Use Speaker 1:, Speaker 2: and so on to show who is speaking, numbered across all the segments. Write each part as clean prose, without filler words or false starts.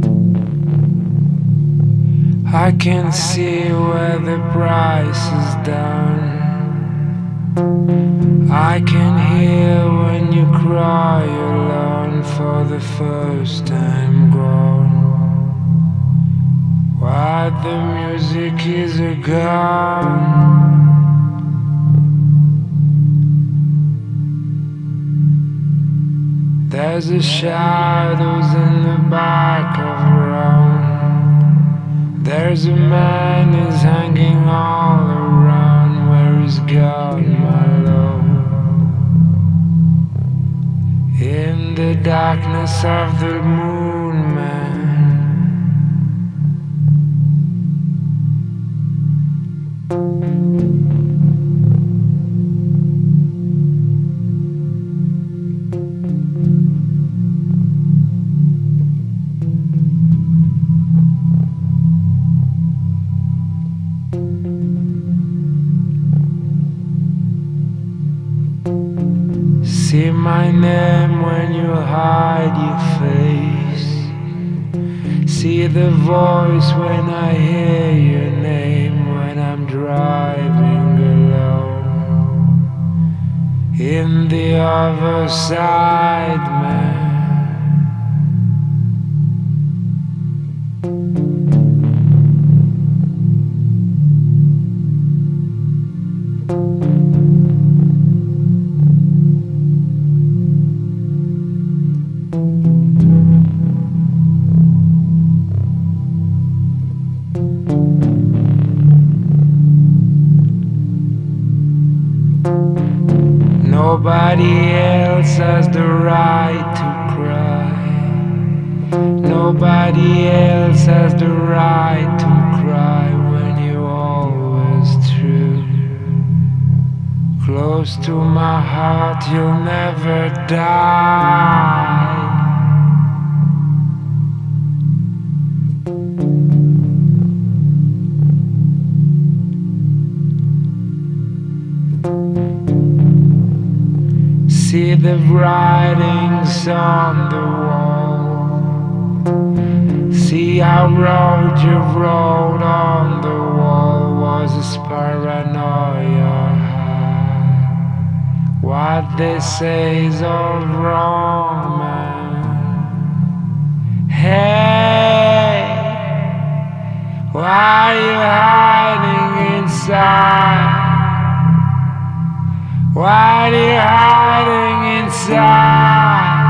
Speaker 1: I can see where the price is down. I can hear when you cry alone for the first time grown. Why the music is a gun. There's the shadows in the back of Rome. There's a man who's hanging all around. Where he's gone, my love? In the darkness of the moon, man. See my name when you hide your face. See the voice when I hear your name. When I'm driving alone in the other side, man. Nobody else has the right to cry. Nobody else has the right to cry when you're always true. Close to my heart, you'll never die. See the writings on the wall. See how road you wrote on the wall. Was this paranoia high? What they say is all wrong, man. Hey, why are you hiding inside? Why are you hiding inside?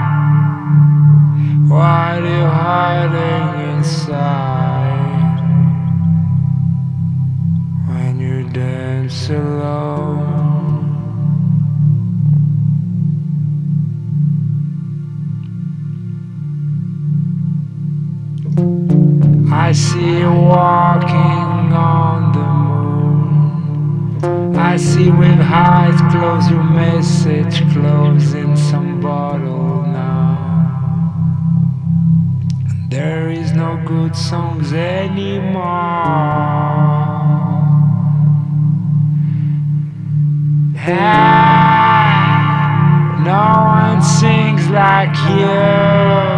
Speaker 1: Why are you hiding inside? When you dance alone. I see you walking on the moon. I see with eyes closed your message closed in some bottle now. And there is no good songs anymore. And no one sings like you.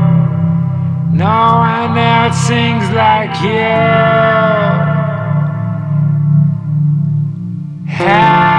Speaker 1: No one else sings like you.